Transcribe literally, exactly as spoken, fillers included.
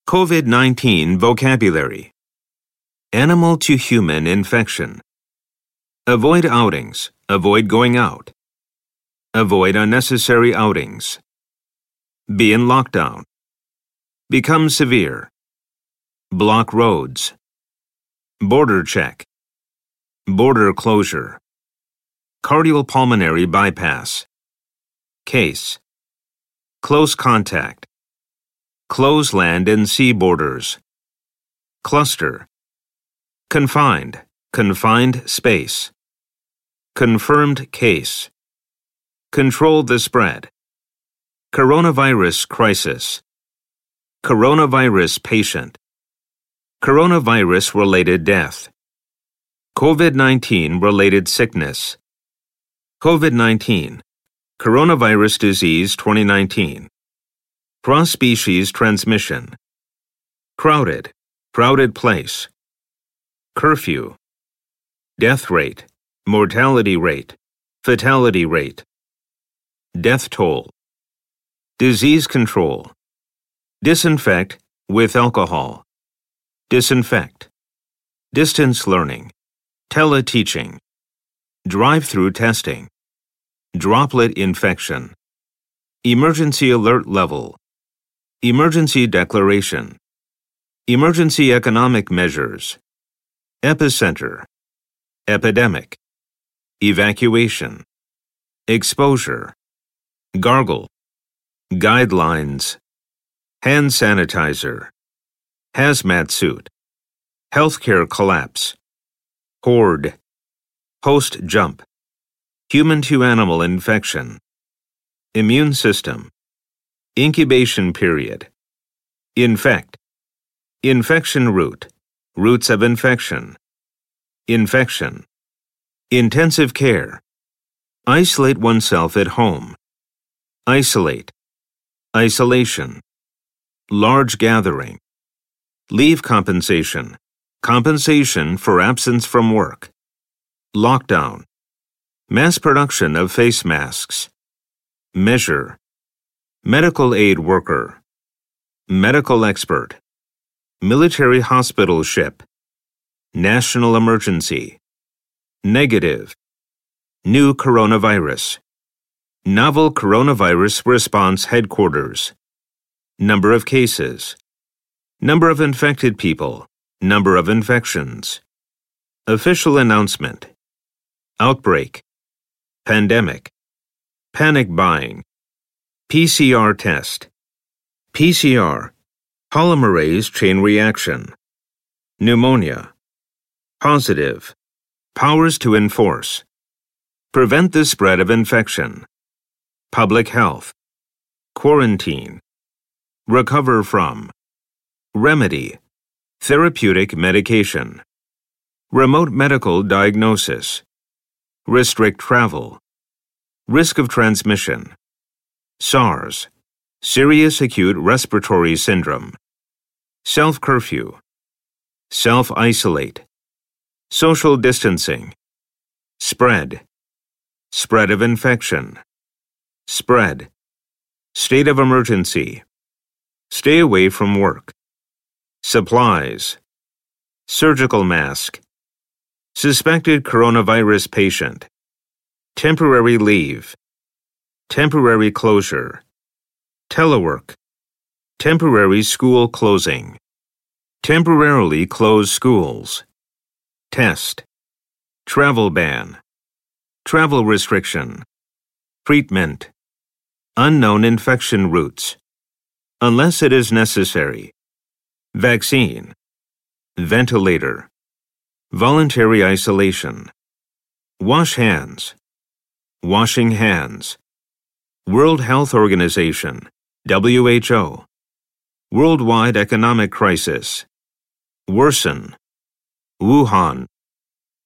COVID nineteen vocabulary. Animal to human infection. Avoid outings. Avoid going out. Avoid unnecessary outings. Be in lockdown. Become severe. Block roads. Border check. Border closure. Cardiopulmonary bypass. Case. Close contact. Close land and sea borders. Cluster. Confined. Confined space. Confirmed case. Control the spread. Coronavirus crisis. Coronavirus patient. Coronavirus-related death. COVID nineteen related sickness. COVID nineteen. Coronavirus disease twenty nineteen. Cross-species transmission. Crowded. Crowded place. Curfew. Death rate. Mortality rate. Fatality rate. Death toll. Disease control. Disinfect with alcohol. Disinfect. Distance learning. Teleteaching. Drive-through testing. Droplet infection. Emergency alert level. Emergency declaration. Emergency economic measures. Epicenter. Epidemic. Evacuation. Exposure. Gargle. Guidelines. Hand sanitizer. Hazmat suit. Healthcare collapse. Horde. Host jump. Human-to-animal infection. Immune system. Incubation period. Infect. Infection route. Routes of infection. Infection. Intensive care. Isolate oneself at home. Isolate. Isolation. Large gathering. Leave compensation. Compensation for absence from work. Lockdown. Mass production of face masks. Measure. Medical aid worker. Medical expert. Military hospital ship. National emergency. Negative. New coronavirus. Novel coronavirus response headquarters. Number of cases. Number of infected people. Number of infections. Official announcement. Outbreak. Pandemic. Panic buying. P C R test. P C R. Polymerase chain reaction. Pneumonia. Positive. Powers to enforce. Prevent the spread of infection. Public health. Quarantine. Recover from. Remedy. Therapeutic medication. Remote medical diagnosis. Restrict travel. Risk of transmission. SARS. Serious acute respiratory syndrome. Self-curfew. Self-isolate. Social distancing. Spread. Spread of infection. Spread. State of emergency. Stay away from work. Supplies. Surgical mask. Suspected coronavirus patient. Temporary leave. Temporary closure. Telework. Temporary school closing. Temporarily close schools. Test. Travel ban. Travel restriction. Treatment. Unknown infection routes. Unless it is necessary. Vaccine. Ventilator. Voluntary isolation. Wash hands. Washing hands. World Health Organization. W H O. Worldwide economic crisis. Worsen. Wuhan.